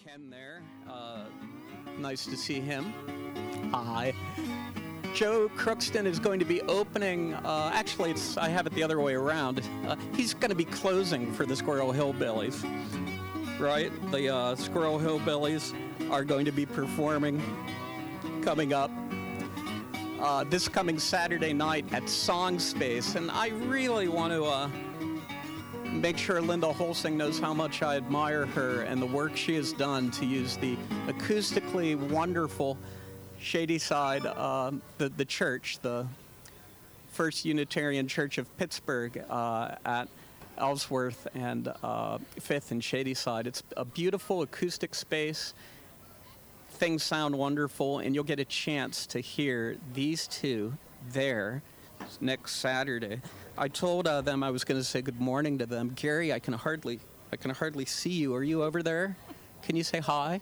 Ken there. Nice to see him. Hi. Joe Crookston is going to be opening, actually I have it the other way around. He's going to be closing for the Squirrel Hillbillies, right? The Squirrel Hillbillies are going to be performing coming up this coming Saturday night at Song Space, and I really want to make sure Linda Holsing knows how much I admire her and the work she has done to use the acoustically wonderful Shadyside, the church, the First Unitarian Church of Pittsburgh at Ellsworth and Fifth and Shadyside. It's a beautiful acoustic space. Things sound wonderful, and you'll get a chance to hear these two there next Saturday. I told them I was going to say good morning to them. Gary, I can hardly see you. Are you over there? Can you say hi?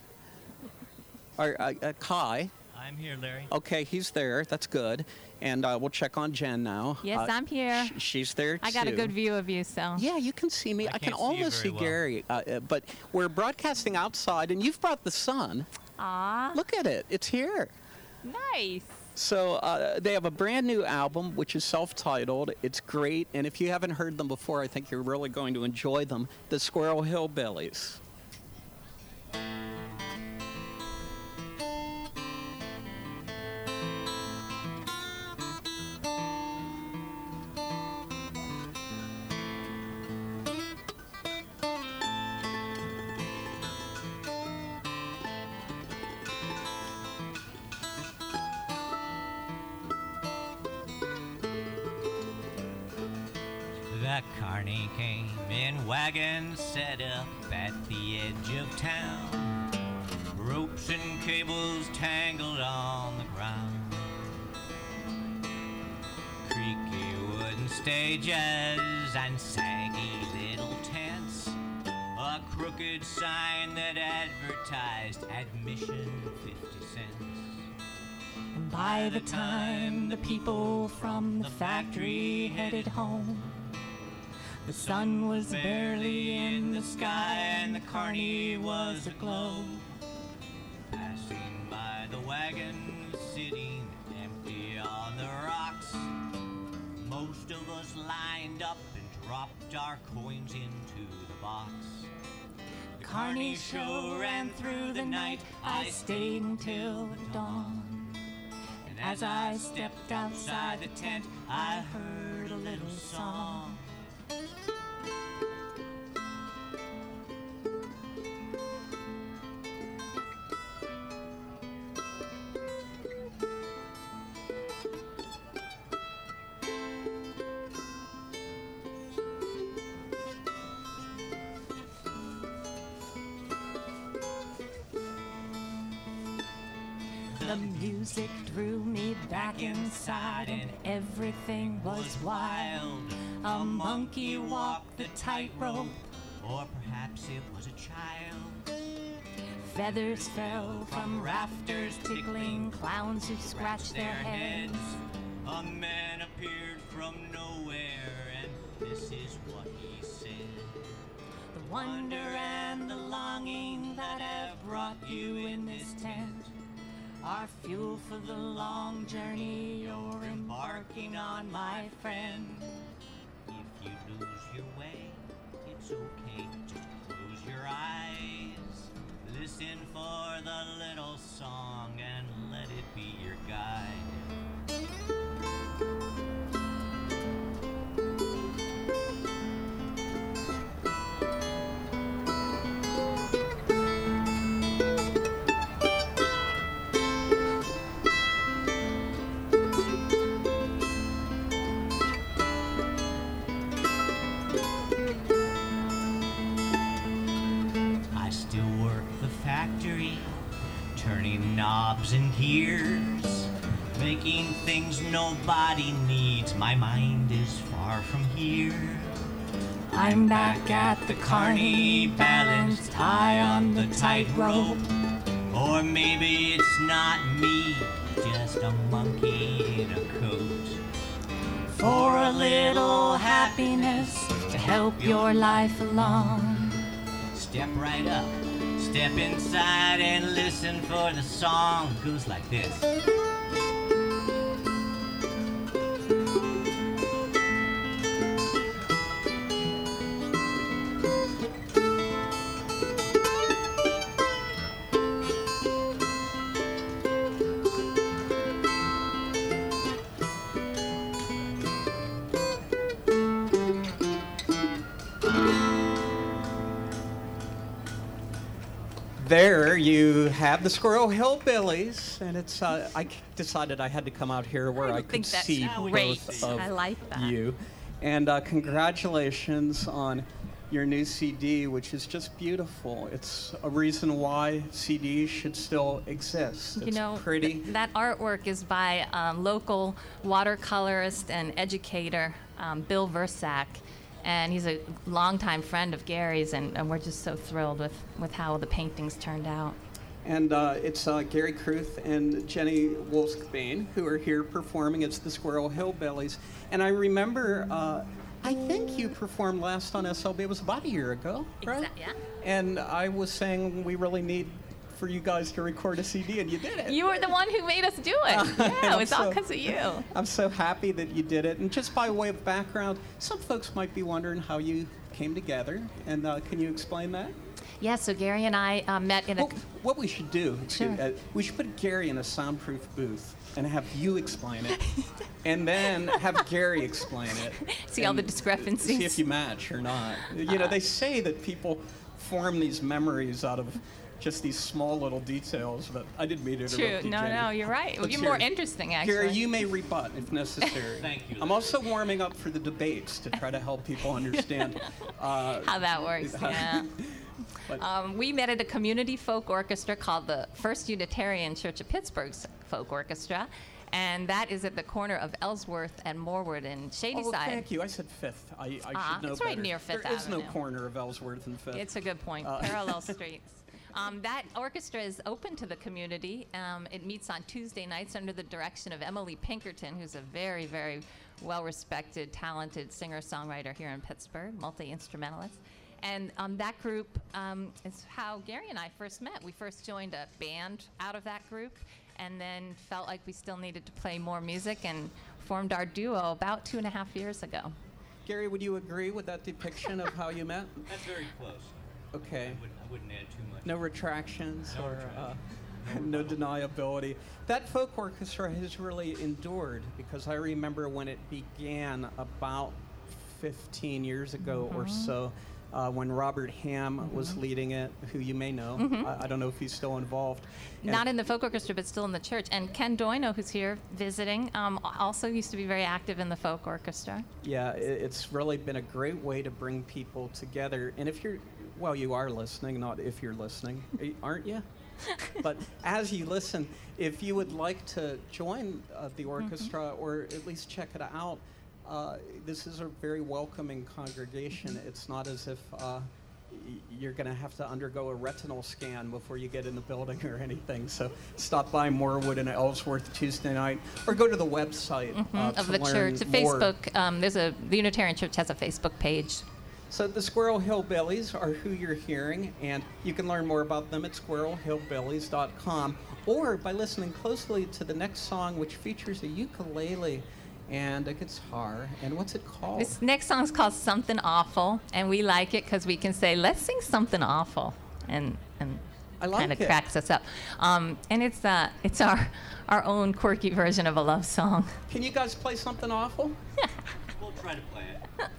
Kai. I'm here, Larry. Okay, he's there. That's good. And we'll check on Jen now. Yes, I'm here. She's there, too. I got a good view of you, so. Yeah, you can see me. I can almost see well. Gary. But we're broadcasting outside, and you've brought the sun. Aw. Look at it. It's here. Nice. So they have a brand new album, which is self-titled. It's great. And if you haven't heard them before, I think you're really going to enjoy them. The Squirrel Hillbillies. The carney came in wagons set up at the edge of town. Ropes and cables tangled on the ground. Creaky wooden stages and saggy little tents. A crooked sign that advertised admission 50 cents. And by the time the people from the factory headed home, the sun was barely in the sky and the carney was aglow. Passing by the wagon, sitting empty on the rocks, most of us lined up and dropped our coins into the box. The carney show ran through the night. I stayed until the dawn. And as I stepped outside the tent, I heard a little song. The music drew me back inside and everything was wild. A monkey walked the tightrope, Or perhaps it was a child. feathers fell from rafters, tickling clowns who scratched their heads. A man appeared from nowhere, and this is what he said. The wonder and the longing that have brought you in this tent are fuel for the long journey you're embarking on, my friend. If you lose your way, it's okay, just close your eyes. Listen for the little song and let it be your guide. I still work the factory, turning knobs and gears, making things nobody needs. My mind is far from here. I'm back at the carney, balanced high on the tightrope. Or maybe it's not me, just a monkey in a coat. For a little happiness to help your life along. Step right up, Step inside and listen for the song. It goes like this. There you have the Squirrel Hillbillies, and it's. I decided I had to come out here where I could think that's see great. both of I like that. you. And congratulations on your new CD, which is just beautiful. It's a reason why CDs should still exist. You It's know, pretty. that artwork is by local watercolorist and educator Bill Versack, and he's a longtime friend of Gary's, and we're just so thrilled with how the paintings turned out. And it's Gary Kruth and Jenny Wolskbane who are here performing. It's the Squirrel Hillbillies. And I remember, I think you performed last on SLB. It was about a year ago, right? Yeah. And I was saying we really need for you guys to record a CD, and you did it. You were the one who made us do it. Yeah, it was all So- because of you. I'm so happy that you did it. And just by way of background, some folks might be wondering how you came together. And can you explain that? Yeah, so Gary and I met in a... Well, what we should do, Sure. we should put Gary in a soundproof booth and have you explain it, and then have Gary explain it. See all the and discrepancies? See if you match or not. You know, they say that people form these memories out of just these small little details, but I didn't mean to interrupt True. you, No, Jenny. no, you're right. Let's You're hear more it. interesting, actually. Gary, you may rebut if necessary. Thank you. I'm also warming up for the debates to try to help people understand. How that works, yeah. But- We met at a community folk orchestra called the First Unitarian Church of Pittsburgh's Folk Orchestra, and that is at the corner of Ellsworth and Morwood in Shadyside. Oh, thank you. I said Fifth. I should know it's right better. near Fifth There is no Avenue. corner of Ellsworth and Fifth. It's a good point. Parallel streets. That orchestra is open to the community. It meets on Tuesday nights under the direction of Emily Pinkerton, who's a very, very well-respected, talented singer-songwriter here in Pittsburgh, multi-instrumentalist. And that group is how Gary and I first met. We first joined a band out of that group, and then felt like we still needed to play more music and formed our duo about 2.5 years ago. Gary, would you agree with that depiction of how you met? That's very close. Okay. I wouldn't add too much. No retractions No or retractions. no deniability. That folk orchestra has really endured, because I remember when it began about 15 years ago or so, when Robert Ham was leading it, who you may know. I don't know if he's still involved. And- Not in the folk orchestra, but still in the church. And Ken Doino, who's here visiting, also used to be very active in the folk orchestra. Yeah, it's really been a great way to bring people together. And if you're, well, you are listening, not if you're listening, aren't you? But as you listen, if you would like to join the orchestra or at least check it out, this is a very welcoming congregation. It's not as if you're going to have to undergo a retinal scan before you get in the building or anything. So stop by Morwood and Ellsworth Tuesday night, or go to the website Of to the learn church, more. Facebook. The Unitarian Church has a Facebook page. So the Squirrel Hillbillies are who you're hearing, and you can learn more about them at squirrelhillbillies.com, or by listening closely to the next song, which features a ukulele and a guitar. And what's it called? This next song is called Something Awful, and we like it because we can say, let's sing something awful, and I like kind of it. cracks us up. And it's our own quirky version of a love song. Can you guys play something awful? We'll try to play it.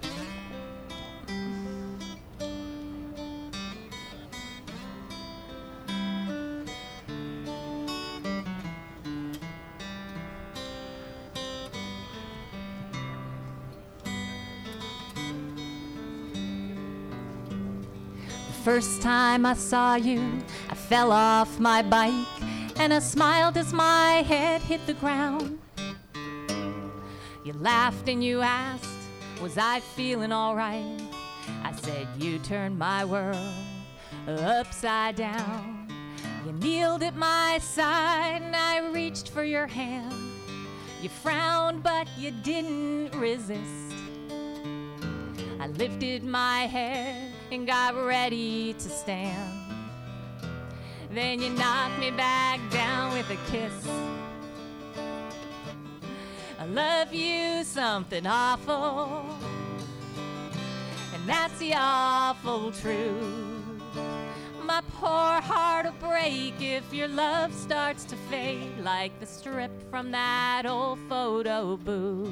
First time I saw you, I fell off my bike, and I smiled as my head hit the ground. You laughed and you asked, was I feeling all right? I said, you turned my world upside down. You kneeled at my side and I reached for your hand. You frowned, but you didn't resist. I lifted my head and got ready to stand. Then you knock me back down with a kiss. I love you something awful, and that's the awful truth. My poor heart'll break if your love starts to fade like the strip from that old photo booth.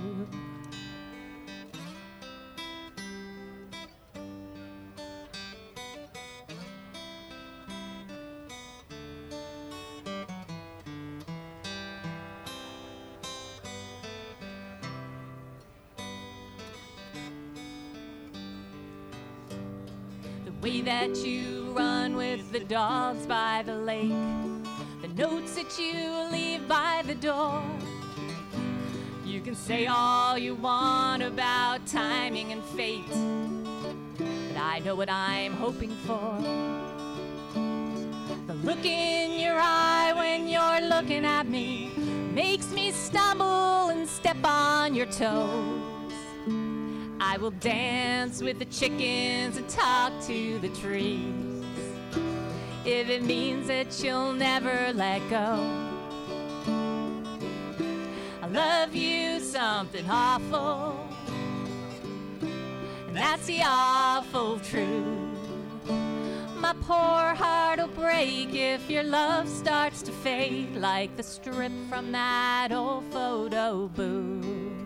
The way that you run with the dogs by the lake, the notes that you leave by the door. You can say all you want about timing and fate, but I know what I'm hoping for. The look in your eye when you're looking at me makes me stumble and step on your toes. I will dance with the chickens and talk to the trees if it means that you'll never let go. I love you something awful, and that's the awful truth. My poor heart'll break if your love starts to fade like the strip from that old photo booth.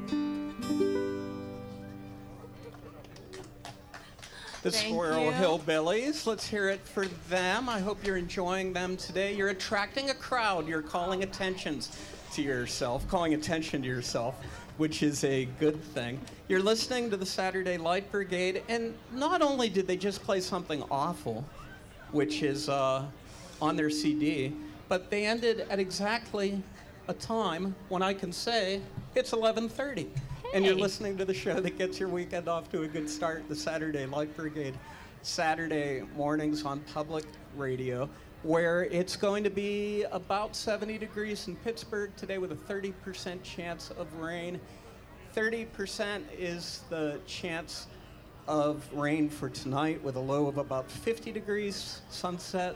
The Thank Squirrel you. Hillbillies. Let's hear it for them. I hope you're enjoying them today. You're attracting a crowd. You're calling attention to yourself, which is a good thing. You're listening to the Saturday Light Brigade, and not only did they just play something awful, which is on their CD, but they ended at exactly a time when I can say it's 11:30. And you're listening to the show that gets your weekend off to a good start, the Saturday Light Brigade, Saturday mornings on public radio, where it's going to be about 70 degrees in Pittsburgh today with a 30% chance of rain. 30% is the chance of rain for tonight with a low of about 50 degrees. Sunset,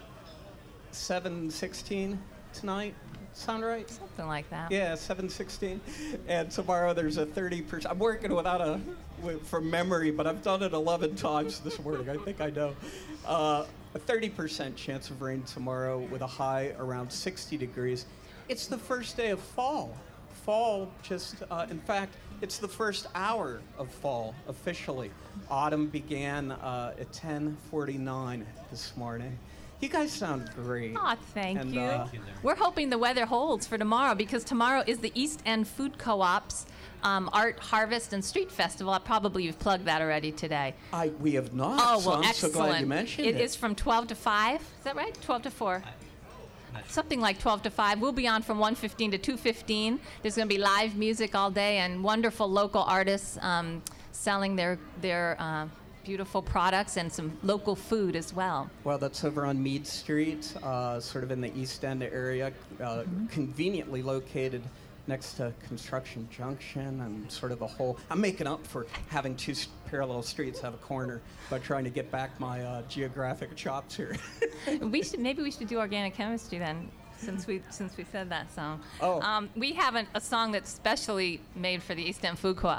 7:16 tonight. Sound right? Something like that. Yeah, 7:16. And tomorrow there's a 30%. I'm working from memory, but I've done it 11 times this morning. I think I know. A 30% chance of rain tomorrow with a high around 60 degrees. It's the first day of fall. Fall in fact, it's the first hour of fall officially. Autumn began at 10:49 this morning. You guys sound great. Aw, thank And, you. We're hoping the weather holds for tomorrow because tomorrow is the East End Food Co-op's Art Harvest and Street Festival. Probably you've plugged that already today. We have not. Oh, so well, I'm excellent. so glad you mentioned it. It is from 12 to 5. Is that right? 12 to 4. Something like 12 to 5. We'll be on from 1:15 to 2:15. There's going to be live music all day and wonderful local artists selling their beautiful products and some local food as well. Well, that's over on Mead Street, sort of in the East End area, conveniently located next to Construction Junction and sort of the whole. I'm making up for having two parallel streets have a corner by trying to get back my geographic chops here. Maybe we should do organic chemistry then, since we said that song. Oh. We have a song that's specially made for the East End Food Co-op.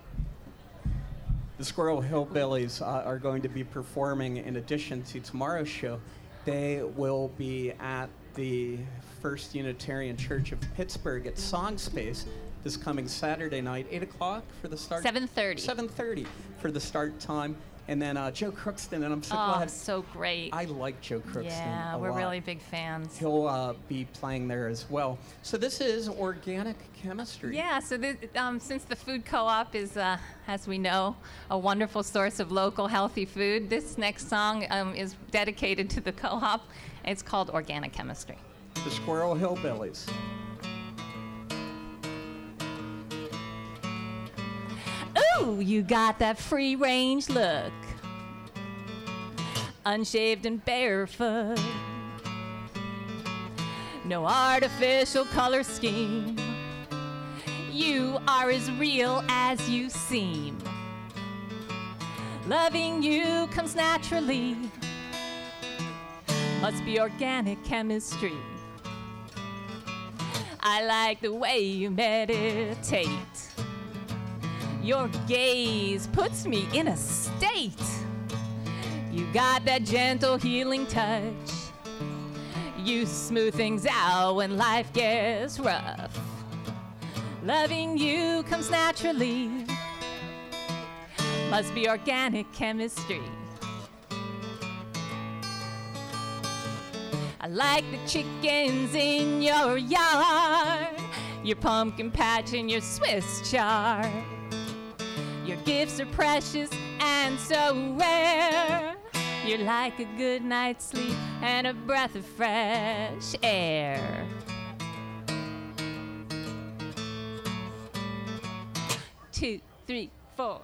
The Squirrel Hillbillies are going to be performing in addition to tomorrow's show. They will be at the First Unitarian Church of Pittsburgh at Song Space this coming Saturday night, 8 o'clock for the start. 7:30. 7:30 for the start time. And then Joe Crookston, and I'm so Oh, glad. so great. I like Joe Crookston Yeah, a we're lot. really big fans. He'll be playing there as well. So this is Organic Chemistry. Yeah, so since the food co-op is, as we know, a wonderful source of local healthy food, this next song is dedicated to the co-op. It's called Organic Chemistry. The Squirrel Hillbillies. Ooh, you got that free-range look. Unshaved and barefoot. No artificial color scheme. You are as real as you seem. Loving you comes naturally. Must be organic chemistry. I like the way you meditate. Your gaze puts me in a state. You got that gentle healing touch. You smooth things out when life gets rough. Loving you comes naturally. Must be organic chemistry. I like the chickens in your yard, your pumpkin patch and your Swiss chard. Your gifts are precious and so rare. You're like a good night's sleep and a breath of fresh air. Two, three, four.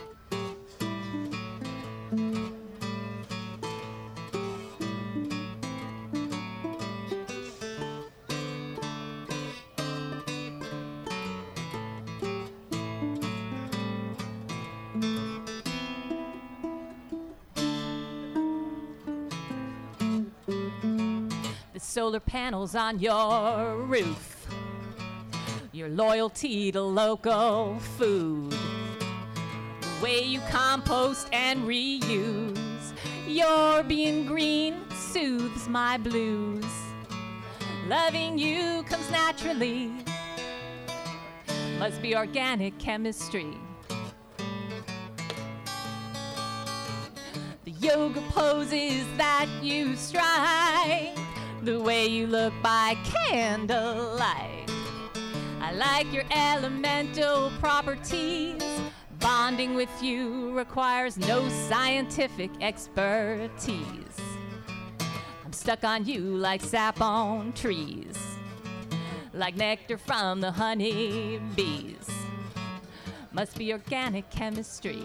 Solar panels on your roof, your loyalty to local food, the way you compost and reuse, your being green soothes my blues. Loving you comes naturally. Must be organic chemistry. The yoga poses that you strike, the way you look by candlelight. I like your elemental properties. Bonding with you requires no scientific expertise. I'm stuck on you like sap on trees, like nectar from the honey bees. Must be organic chemistry.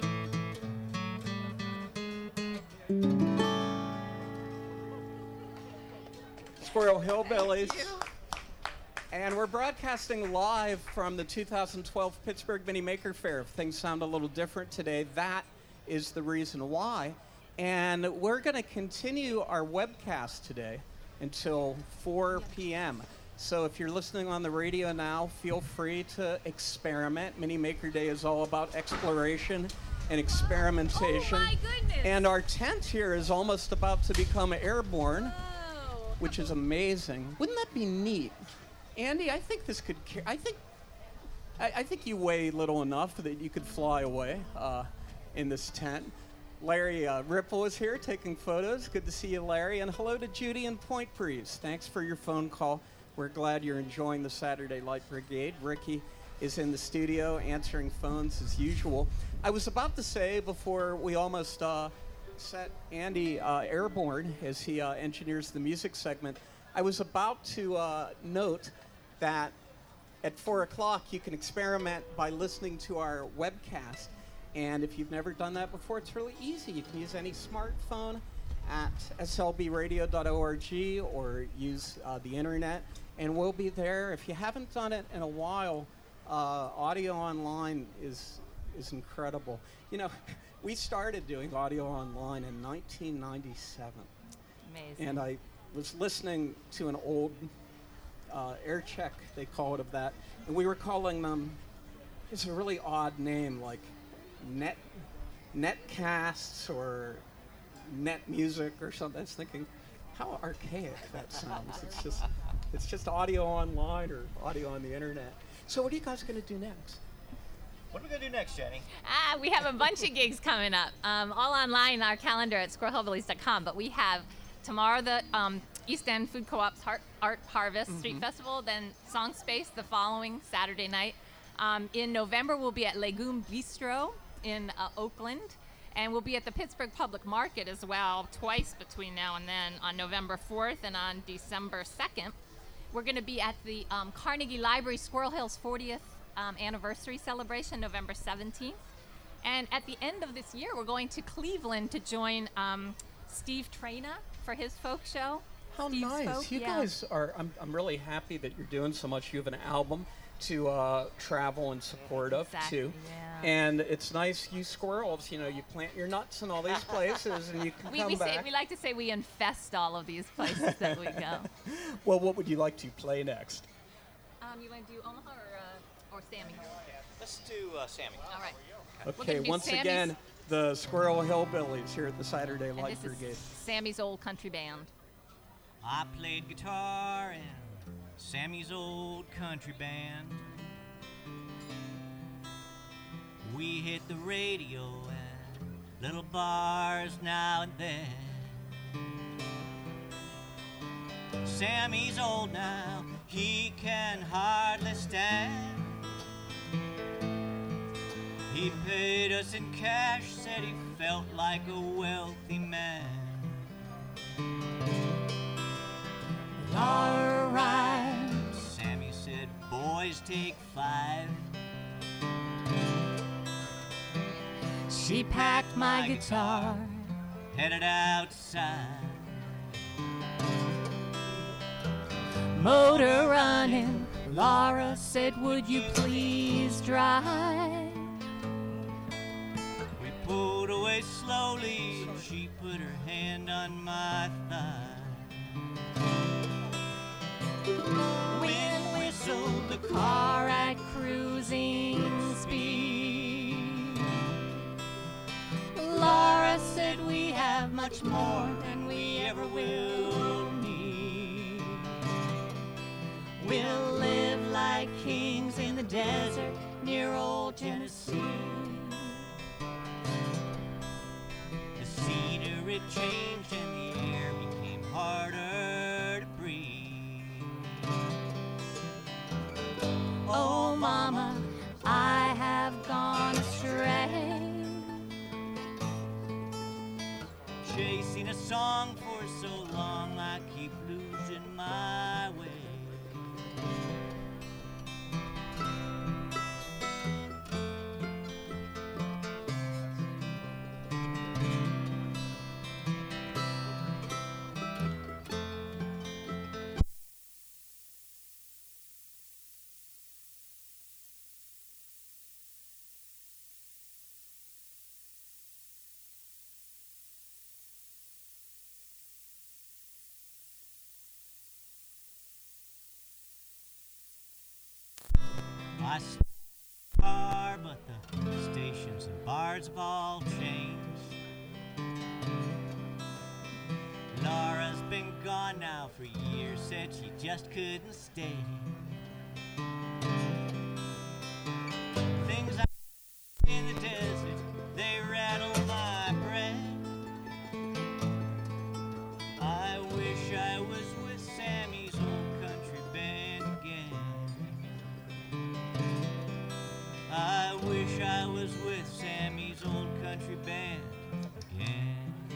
Squirrel Hillbillies. And we're broadcasting live from the 2012 Pittsburgh Mini Maker Faire. If things sound a little different today, that is the reason why. And we're going to continue our webcast today until 4 p.m. So if you're listening on the radio now, feel free to experiment. Mini Maker Day is all about exploration and experimentation. Oh my goodness! And our tent here is almost about to become airborne, which is amazing. Wouldn't that be neat? Andy, I think this could. I think you weigh little enough that you could fly away in this tent. Larry Ripple is here taking photos. Good to see you, Larry. And hello to Judy and Point Breeze. Thanks for your phone call. We're glad you're enjoying the Saturday Light Brigade. Ricky is in the studio answering phones as usual. I was about to say before we almost set Andy airborne as he engineers the music segment, I was about to note that at 4 o'clock you can experiment by listening to our webcast. And if you've never done that before, it's really easy. You can use any smartphone at slbradio.org or use the internet, and we'll be there. If you haven't done it in a while, audio online is incredible. You know, we started doing audio online in 1997. Amazing. And I was listening to an old air check, they call it, of that, and we were calling them, it's a really odd name, like netcasts or net music or something. I was thinking, how archaic that sounds. It's just audio online or audio on the internet. So what are you guys going to do next? What are we going to do next, Jenny? We have a bunch of gigs coming up, all online, our calendar at squirrelhillbillies.com. But we have tomorrow the East End Food Co-op's Art Harvest Street Festival, then Song Space the following Saturday night. In November, we'll be at Legume Bistro in Oakland, and we'll be at the Pittsburgh Public Market as well, twice between now and then, on November 4th and on December 2nd. We're going to be at the Carnegie Library Squirrel Hill's 40th anniversary celebration, November 17th. And at the end of this year, we're going to Cleveland to join Steve Traina for his folk show. How Steve nice. spoke, You yeah. guys are, I'm really happy that you're doing so much. You have an album to travel in support of, Exactly, too. yeah. And it's nice, you squirrels, you plant your nuts in all these places and you can come back. We like to say we infest all of these places that we go. Well, what would you like to play next? You want to do Omaha or Sammy? Let's do Sammy. All right. Okay, gonna do once Sammy's- again, the Squirrel Hillbillies here at the Saturday And Light this Brigade. is Sammy's old country band. I played guitar in Sammy's old country band. We hit the radio and little bars now and then. Sammy's old now, he can hardly stand. He paid us in cash, said he felt like a wealthy man. All right. Sammy said, boys, take 5. She packed my guitar. Headed outside. Motor running. Laura said, would you please drive? We pulled away slowly. She put her hand on my thigh. Wind whistled the Car at cruising speed. Laura said, we have much more than we ever will need. We'll live like kings in the desert near old Tennessee. The scenery changed and the air became harder to breathe. Oh, mama, I have gone astray. Chasing a song for so long, I keep losing my way. I stopped the car, but the stations and bars have all changed. Laura's been gone now for years, said she just couldn't stay. Things I in the desert, they rattle my brain. I wish I was with Sammy's old country band again. I wish I was with Sammy's old country band again.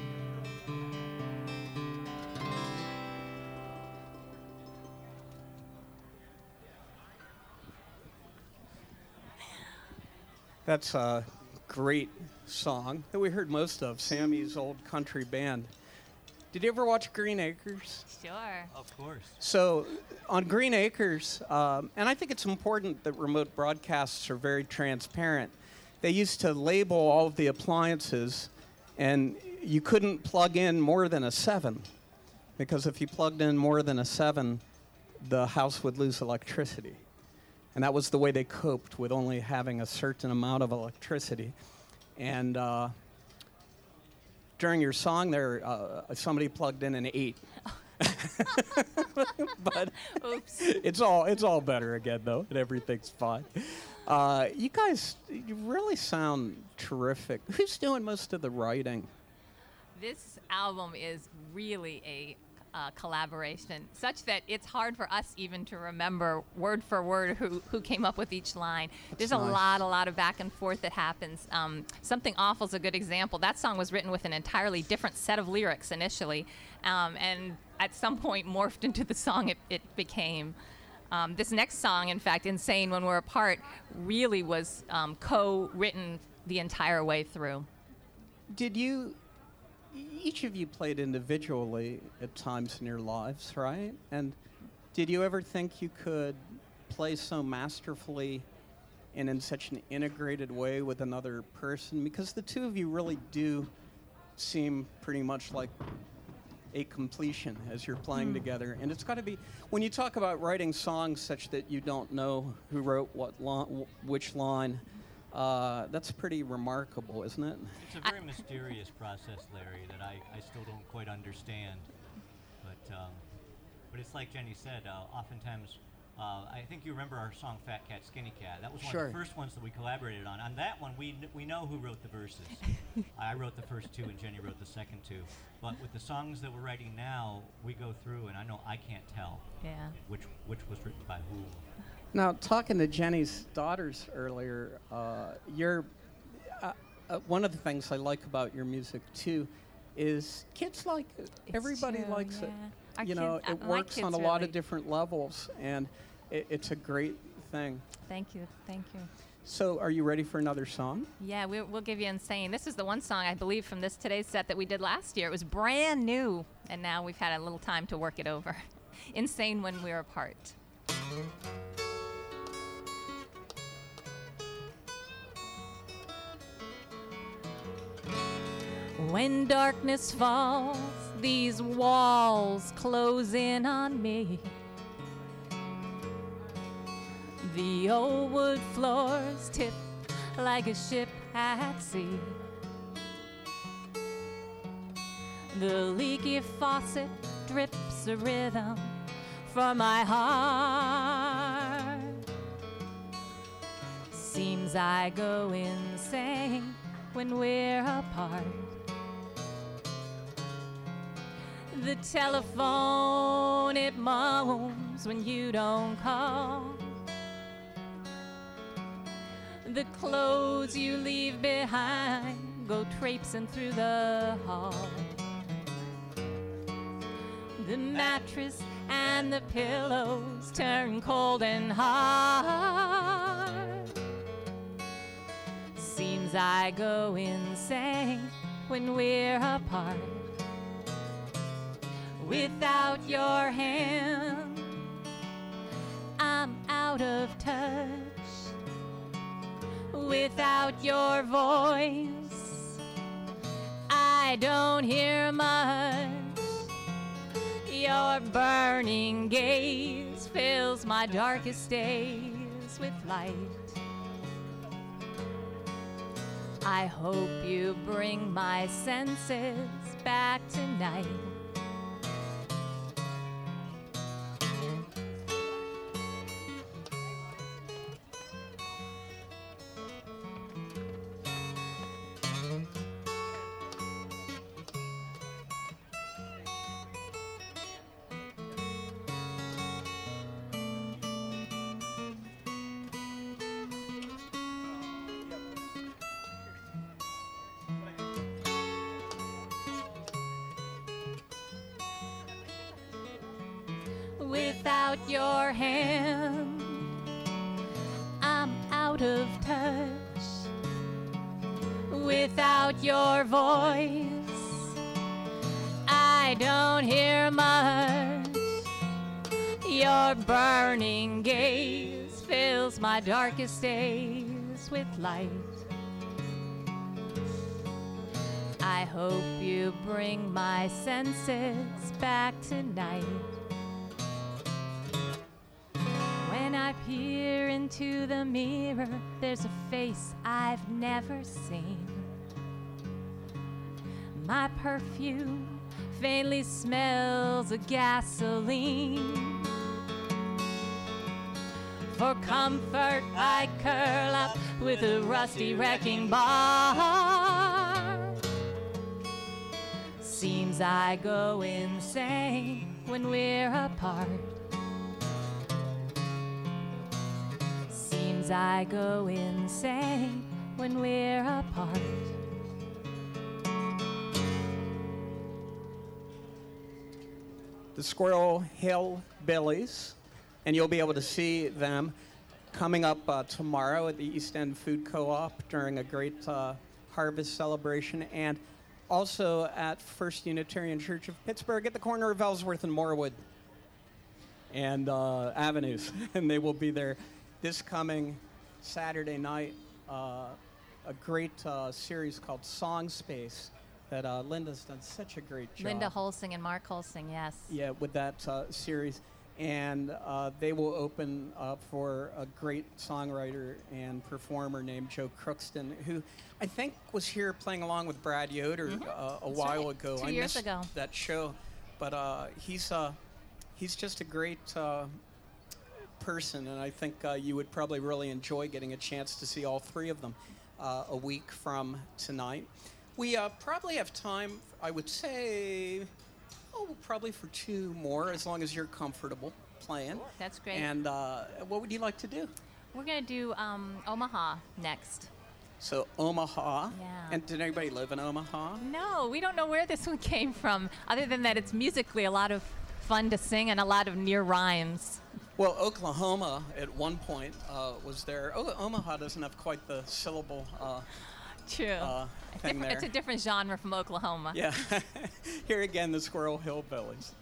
That's a great song that we heard most of, Sammy's Old Country Band. Did you ever watch Green Acres? Sure. Of course. So on Green Acres, and I think it's important that remote broadcasts are very transparent. They used to label all of the appliances, and you couldn't plug in more than a 7, because if you plugged in more than a 7, the house would lose electricity. And that was the way they coped with only having a certain amount of electricity. And during your song there, somebody plugged in an 8. But Oops. it's all better again, though, and everything's fine. You guys, you really sound terrific. Who's doing most of the writing? This album is really a collaboration, such that it's hard for us even to remember word for word who came up with each line. There's nice. a lot of back and forth that happens. Something Awful is a good example. That song was written with an entirely different set of lyrics initially, and at some point morphed into the song it became. This next song, in fact, Insane When We're Apart, really was co-written the entire way through. Did you each of you played individually at times in your lives, right? And did you ever think you could play so masterfully and in such an integrated way with another person? Because the two of you really do seem pretty much like a completion as you're playing together. And it's got to be, when you talk about writing songs such that you don't know who wrote which line, that's pretty remarkable, isn't it? It's a very mysterious process, Larry, that I still don't quite understand. But it's like Jenny said, oftentimes, I think you remember our song Fat Cat, Skinny Cat. That was one of the first ones that we collaborated on. On that one, we know who wrote the verses. I wrote the first two and Jenny wrote the second two. But with the songs that we're writing now, we go through and I know I can't tell which was written by who. Now, talking to Jenny's daughters earlier, you're one of the things I like about your music too is kids like it. Everybody likes it. You know, it works on a lot of different levels, and it's a great thing. Thank you. So, are you ready for another song? Yeah, we'll give you Insane. This is the one song, I believe, from today's set that we did last year. It was brand new, and now we've had a little time to work it over. Insane When We're Apart. When darkness falls, these walls close in on me. The old wood floors tip like a ship at sea. The leaky faucet drips a rhythm from my heart. Seems I go insane when we're apart. The telephone, it moans when you don't call. The clothes you leave behind go traipsing through the hall. The mattress and the pillows turn cold and hard. Seems I go insane when we're apart. Without your hand, I'm out of touch. Without your voice, I don't hear much. Your burning gaze fills my darkest days with light. I hope you bring my senses back tonight. Without your hand, I'm out of touch. Without your voice, I don't hear much. Your burning gaze fills my darkest days with light. I hope you bring my senses back tonight. When I peer into the mirror, there's a face I've never seen. My perfume faintly smells of gasoline. For comfort, I curl up with a rusty wrecking ball. Seems I go insane when we're apart. I go insane when we're apart. The Squirrel Hill Billies, and you'll be able to see them coming up tomorrow at the East End Food Co-op during a great harvest celebration. And also at First Unitarian Church of Pittsburgh at the corner of Ellsworth and Morewood and Avenues. And they will be there this coming Saturday night. A great series called Song Space that Linda's done such a great job. Linda Holsing and Mark Holsing, yes. Yeah, with that series. And they will open for a great songwriter and performer named Joe Crookston, who I think was here playing along with Brad Yoder a while ago. 2 years I ago. missed that show, but he's just a great person, and I think you would probably really enjoy getting a chance to see all three of them a week from tonight. We probably have time, I would say, probably for two more, as long as you're comfortable playing. That's great. And what would you like to do? We're going to do Omaha next. So Omaha. Yeah. And did anybody live in Omaha? No, we don't know where this one came from, other than that it's musically a lot of fun to sing and a lot of near rhymes. Well, Oklahoma at one point was there. Omaha doesn't have quite the syllable True. thing there. It's a different genre from Oklahoma. Yeah. Here again, the Squirrel Hill Hillbillies.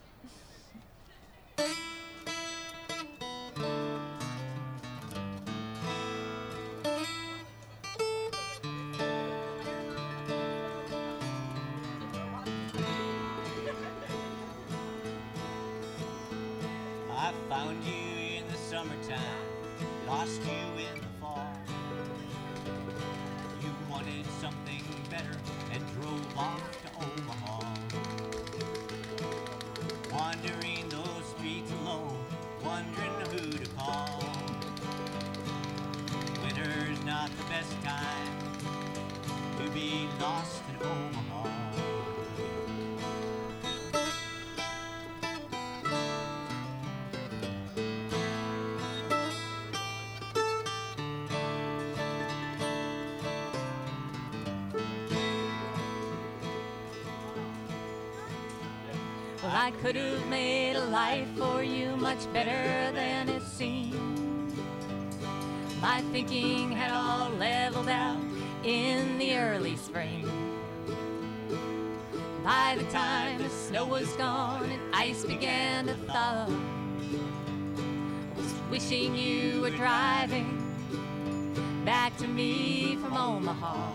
I found you in the summertime, lost you in the fall. You wanted something better and drove off to Omaha. Wandering those streets alone, wondering who to call. Winter's not the best time to be lost in Omaha. Well, I could have made a life for you much better than it seemed. My thinking had all leveled out in the early spring. By the time the snow was gone and ice began to thaw, I was wishing you were driving back to me from Omaha.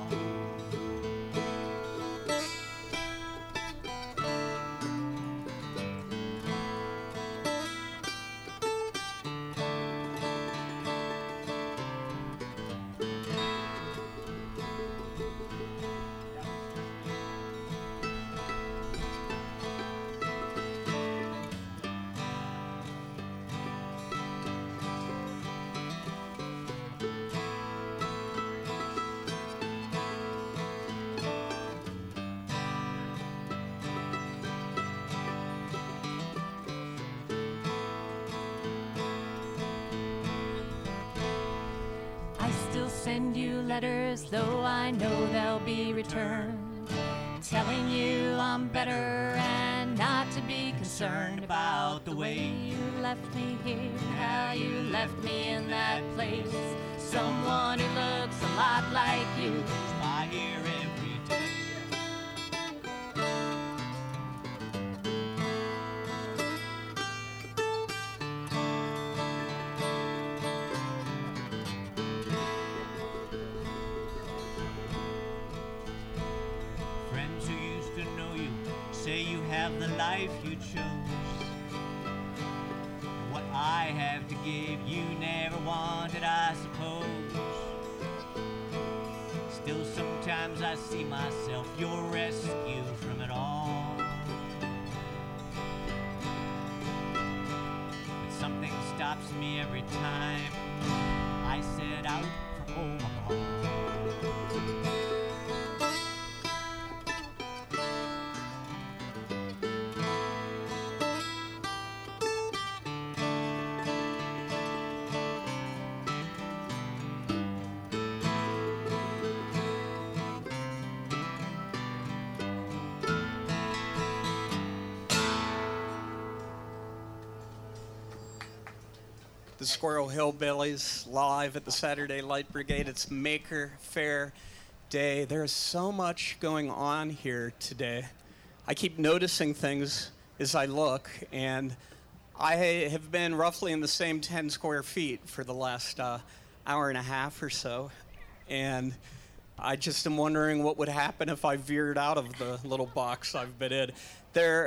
Send you letters, though I know they'll be returned, telling you I'm better and not to be concerned about the way you left me here, how you left me in that place. Someone who looks a lot like you is by here every day. The life you chose, what I have to give you never wanted, I suppose. Still sometimes I see myself your rescue from it all, but something stops me every time I set out for Omaha. The Squirrel Hillbillies live at the Saturday Light Brigade. It's Maker Faire day. There is so much going on here today. I keep noticing things as I look, and I have been roughly in the same 10 square feet for the last hour and a half or so, and I just am wondering what would happen if I veered out of the little box I've been in. There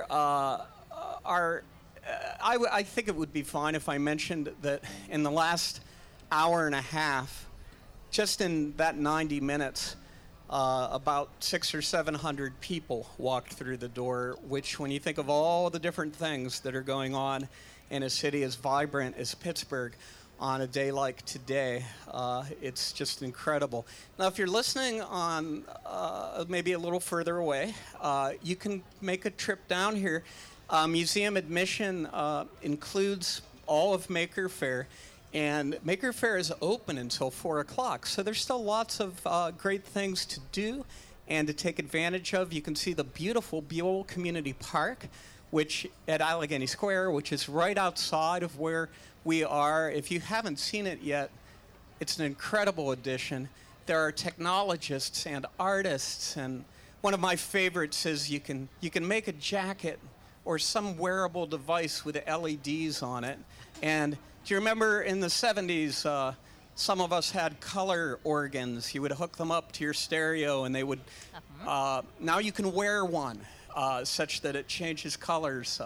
I think it would be fine if I mentioned that in the last hour and a half, just in that 90 minutes, about 600 or 700 people walked through the door, which when you think of all the different things that are going on in a city as vibrant as Pittsburgh on a day like today, it's just incredible. Now, if you're listening on maybe a little further away, you can make a trip down here. Museum admission includes all of Maker Faire, and Maker Faire is open until 4 o'clock, so there's still lots of great things to do and to take advantage of. You can see the beautiful Buell Community Park, which at Allegheny Square, which is right outside of where we are. If you haven't seen it yet, it's an incredible addition. There are technologists and artists, and one of my favorites is you can make a jacket or some wearable device with LEDs on it. And do you remember in the 70s, some of us had color organs. You would hook them up to your stereo, and they would, now you can wear one such that it changes colors,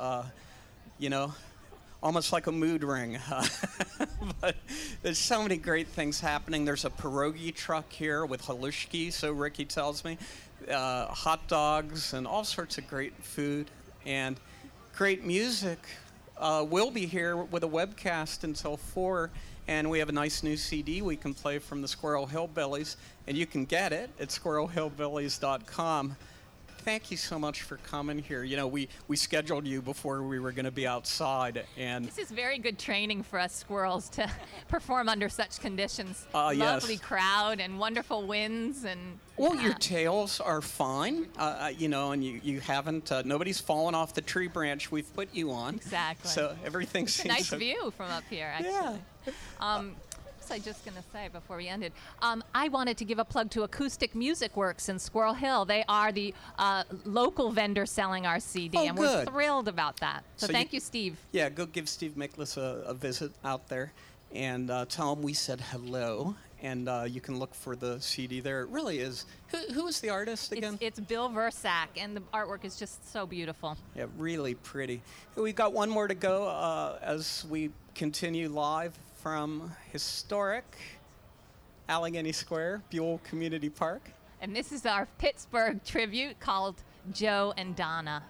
almost like a mood ring. But there's so many great things happening. There's a pierogi truck here with halushki, so Ricky tells me, hot dogs, and all sorts of great food. And great music. We'll be here with a webcast until 4, and we have a nice new CD we can play from the Squirrel Hillbillies, and you can get it at squirrelhillbillies.com. Thank you so much for coming here. You know, we scheduled you before we were going to be outside, and This is very good training for us squirrels to perform under such conditions. Yes. Lovely crowd and wonderful winds and. well, your tails are fine, and you haven't, nobody's fallen off the tree branch we've put you on. Exactly. So everything It's a seems nice so- view from up here, actually. Yeah. What was I just going to say before we ended? I wanted to give a plug to Acoustic Music Works in Squirrel Hill. They are the local vendor selling our CD, Oh, and good. we're thrilled about that. So, So thank you, Steve. Yeah, go give Steve Miklas a visit out there and tell him we said hello. And you can look for the CD there. It really is. Who is the artist again? It's Bill Versack, and the artwork is just so beautiful. Yeah, really pretty. We've got one more to go as we continue live from historic Allegheny Square, Buell Community Park. And this is our Pittsburgh tribute called Joe and Donna.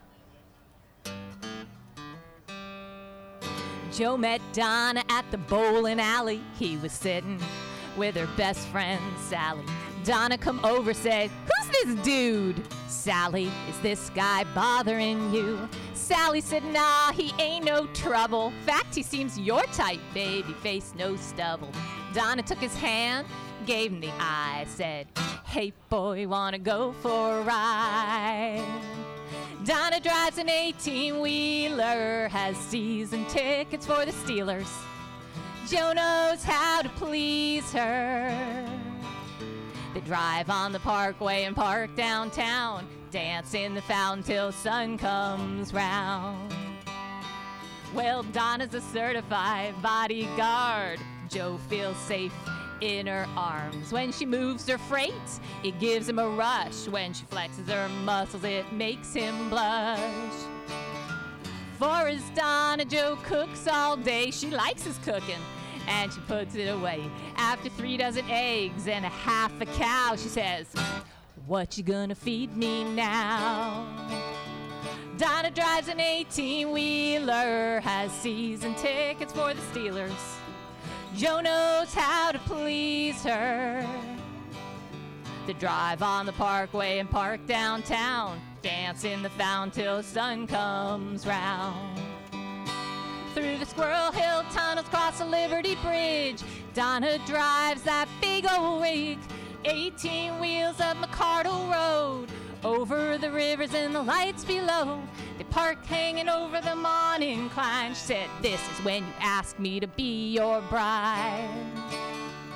Joe met Donna at the bowling alley. He was sitting with her best friend, Sally. Donna come over, said, "Who's this dude?" "Sally, is this guy bothering you?" Sally said, "Nah, he ain't no trouble. Fact, he seems your type, baby face, no stubble." Donna took his hand, gave him the eye, said, "Hey boy, wanna go for a ride?" Donna drives an 18-wheeler, has season tickets for the Steelers. Joe knows how to please her. They drive on the parkway and park downtown, dance in the fountain till sun comes round. Well, Donna's a certified bodyguard. Joe feels safe in her arms. When she moves her freight, it gives him a rush. When she flexes her muscles, it makes him blush. For his Donna, Joe cooks all day. She likes his cooking, and she puts it away. After 3 dozen eggs and a half a cow, she says, "What you gonna feed me now?" Donna drives an 18-wheeler, has season tickets for the Steelers. Joe knows how to please her. They drive on the parkway and park downtown, dance in the fountain till the sun comes round. Through the Squirrel Hill tunnels, cross the Liberty Bridge, Donna drives that big old rig. 18 wheels up McCardle Road, over the rivers and the lights below. They park hanging over the Mon Incline. She said, "This is when you ask me to be your bride."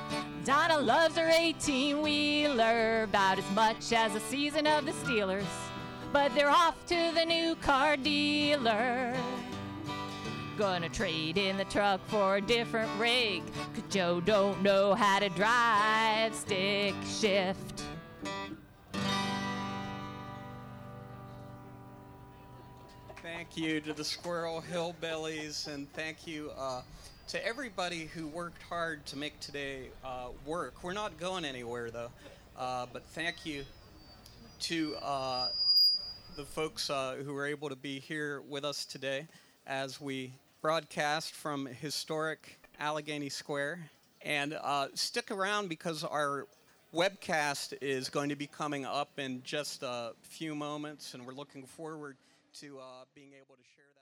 Donna loves her 18-wheeler about as much as a season of the Steelers. But they're off to the new car dealer. Gonna trade in the truck for a different rig, 'cause Joe don't know how to drive stick shift. Thank you to the Squirrel Hillbillies, and thank you to everybody who worked hard to make today work. We're not going anywhere, though, but thank you to the folks who were able to be here with us today as we broadcast from historic Allegheny Square. And stick around because our webcast is going to be coming up in just a few moments, and we're looking forward to being able to share that.